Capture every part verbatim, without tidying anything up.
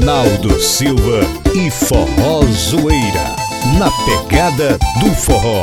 Naldo Silva e Forró Zoeira, na pegada do forró.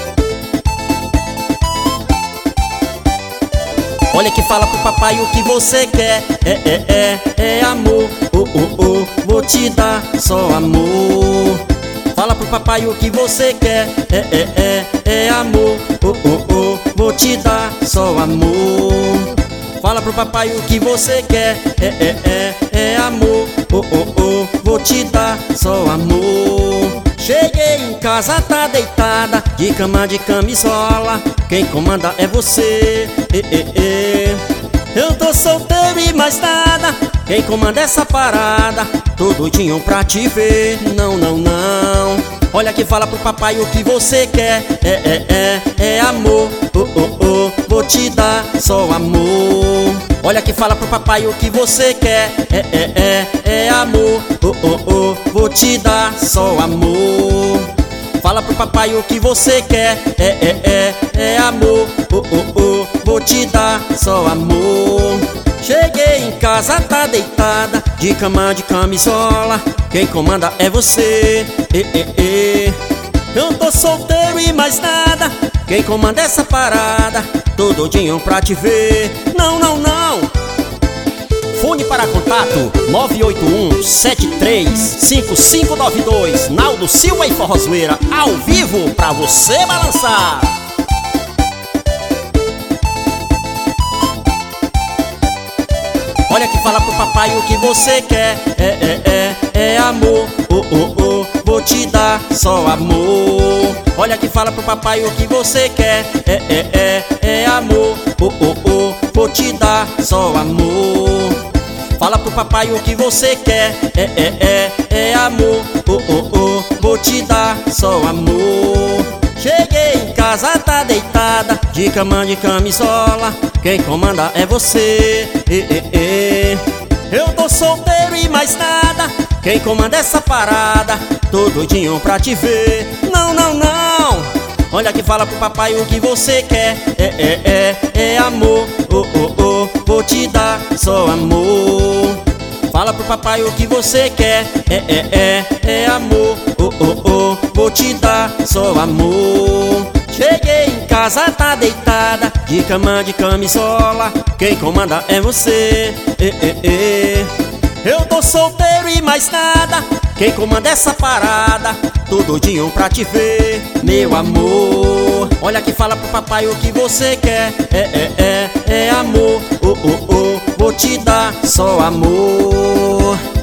Olha que fala pro papai o que você quer. É, é, é, é amor. Oh, oh, oh, vou te dar só amor. Fala pro papai o que você quer. É, é, é, é amor. Oh, oh, oh, vou te dar só amor. Fala pro papai o que você quer. É, é, é, é amor. Oh, oh, oh, vou te dar só amor. Cheguei em casa, tá deitada, de cama de camisola. Quem comanda é você. E, e, e. Eu tô solteiro e mais nada. Quem comanda essa parada? Tô doidinho pra te ver. Não, não, não. Olha que fala pro papai o que você quer. É, é, é, é amor. Oh, oh, oh, vou te dar só amor. Olha que fala pro papai o que você quer. É, é, é, é amor. Oh, oh, oh, vou te dar só amor. Fala pro papai o que você quer. É, é, é, é amor. Oh, oh, oh, vou te dar só amor. Cheguei em casa, tá deitada, de cama de camisola. Quem comanda é você. E, e, e. Eu tô solteiro e mais nada. Quem comanda essa parada? Tô doidinho pra te ver. Não, não, não. Fone para contato nove oito um, sete três cinco cinco nove dois. Naldo Silva e Forró Zoeira, ao vivo pra você balançar. Olha que fala pro papai o que você quer. É, é, é, é amor. Oh, oh, oh, vou te dar só amor. Olha que fala pro papai o que você quer. É, é, é, é amor. Oh, oh, oh, vou te dar só amor. Fala pro papai o que você quer. É, é, é, é amor. Oh, oh, oh, vou te dar só amor. Cheguei em casa, tá deitada, de cama de camisola. Quem comanda é você. E, e, e. Eu tô solteiro e mais nada. Quem comanda essa parada? Tô doidinho pra te ver. Não, não, não. Olha que fala pro papai o que você quer. É, é, é, é amor. Oh, oh, oh, vou te dar só amor. Fala pro papai o que você quer. É, é, é, é amor. Oh, oh, oh, vou te dar só amor. Cheguei em casa, tá deitada, de cama de camisola. Quem comanda é você. E, e, e. Eu tô solteiro e mais nada. Quem comanda essa parada? Tô doidinho pra te ver, meu amor. Olha que fala pro papai o que você quer. É, é, é, é amor. Oh, oh, oh, vou te dar só amor.